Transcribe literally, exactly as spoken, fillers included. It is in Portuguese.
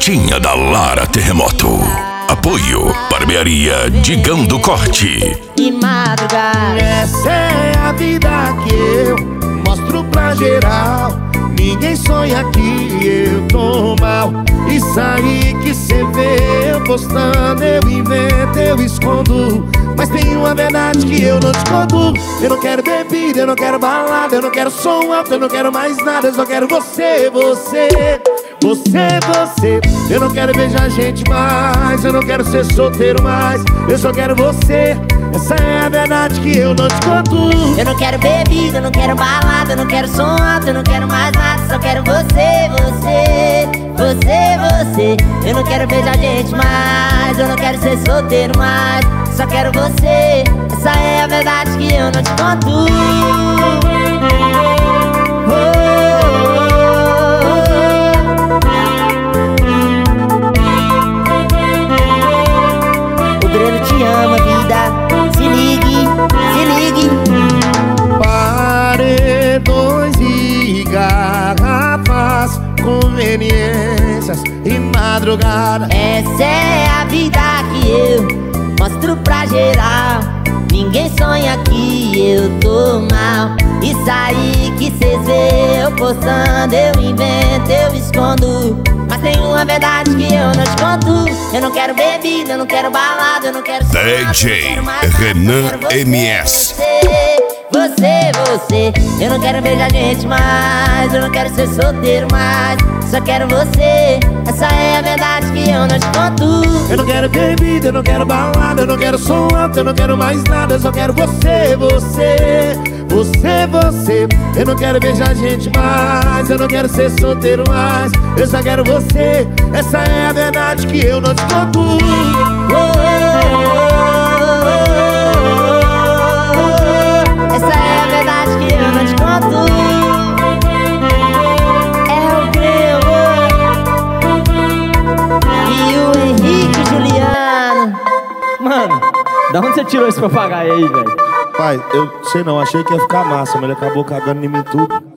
Quentinha da Lara Terremoto. Apoio Barbearia Digão do Corte. E madrugada. Essa é a vida que eu mostro pra geral. Ninguém sonha que eu tô mal. Isso aí que cê vê eu postando, eu invento, eu escondo. Mas tem uma verdade que eu não te conto. Eu não quero bebida, eu não quero balada, eu não quero som alto, eu não quero mais nada. Eu só quero você, você, você, você. Eu não quero beijar gente mais, eu não quero ser solteiro mais. Eu só quero você. Essa é a verdade que eu não te conto. Eu não quero bebida, eu não quero balada, eu não quero som alto, eu não quero mais nada. Só quero você, você, você, você. Eu não quero beijar gente mais, eu não quero ser solteiro mais. Só quero você. Essa é a verdade que eu não te conto. Oh, oh, oh. O Breno te ama, vida. Se ligue, se ligue. Paredões e garrafas, conveniências e madrugada. Essa é a vida que eu mostro pra geral. Ninguém sonha que eu tô mal. Isso aí que cês vê eu postando, eu invento, eu escondo. Mas tem uma verdade que eu não te conto. Eu não quero bebida, eu não quero balada, eu não quero som, D J Renan M S. Você, você, eu não quero beijar gente mais, eu não quero ser solteiro mais. Só quero você. Essa é a verdade que eu não te conto. Eu não quero bebida, eu não quero balada, eu não quero som alto, eu não quero mais nada. Eu só quero você, você, você, você. Eu não quero beijar gente mais, eu não quero ser solteiro mais. Eu só quero você. Essa é a verdade que eu não te conto. Oh, oh, oh, oh, oh, oh. Essa é a verdade que eu não te conto. É o Grego e o Henrique Juliano. Mano, da onde você tirou esse papagaio aí, velho? Pai, eu sei não, achei que ia ficar massa, mas ele acabou cagando em mim tudo.